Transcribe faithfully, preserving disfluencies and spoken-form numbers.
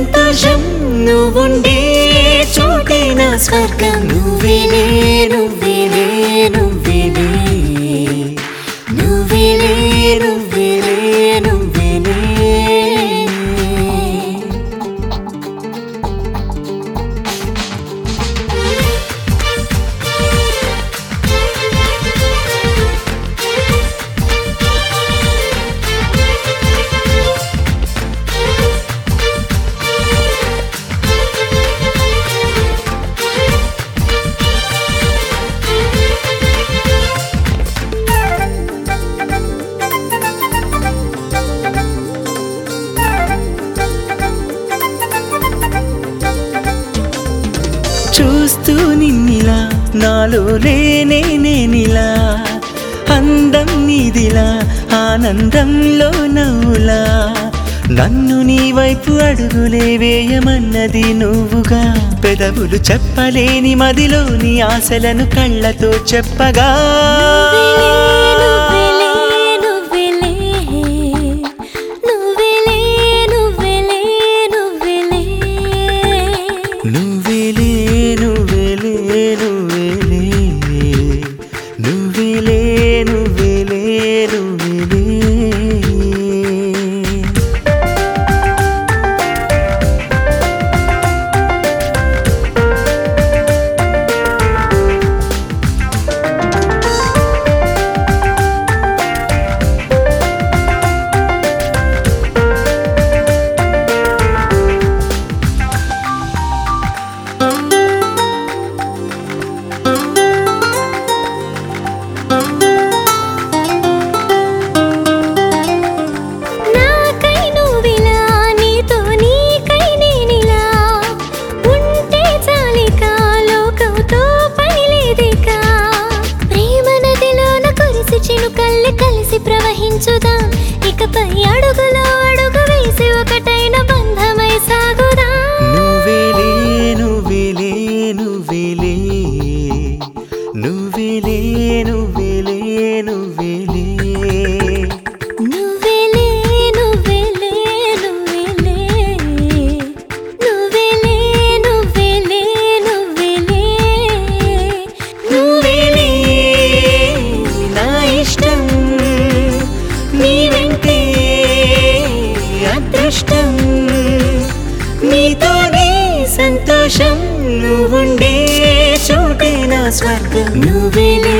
సంతోషం నువ్వుండే చోటే నా స్వర్గం నువ్వేలే నువ్వేలే నువ్వేలే నువ్వేలే నువ్వేలే నువ్వేలే చూస్తూ నిన్నిలా నాలో లేనే నేనిలా అందం నీదిలా ఆనందంలో నవ్వులా నన్ను నీ వైపు అడుగులే వేయమన్నది నువ్వుగా పెదవులు చెప్పలేని మదిలోని ఆశలను కళ్ళతో చెప్పగా నువ్వేలే నువ్వేలే నువ్వేలే నువ్వేలే నువ్వేలే నువ్వేలే చినుకల్లి కలిసి ప్రవహించుదాం ఇకపై అడుగులో అడుగు వేసి ఒకటైన బంధమై సాగుదాం నువ్వేలే నువ్వేలే నువ్వేలే నువ్వేలే నువ్వేలే నువ్వేలే నువ్వేలే నువ్వేలే నువ్వేలే నువ్వేలే నువ్వేలే నువ్వేలే నువ్వేలే నా ఇష్టం నీ వెంటే అదృష్టం నీతోనే సంతోషం నువ్వుండే చోటే నా స్వర్గం నువ్వేలే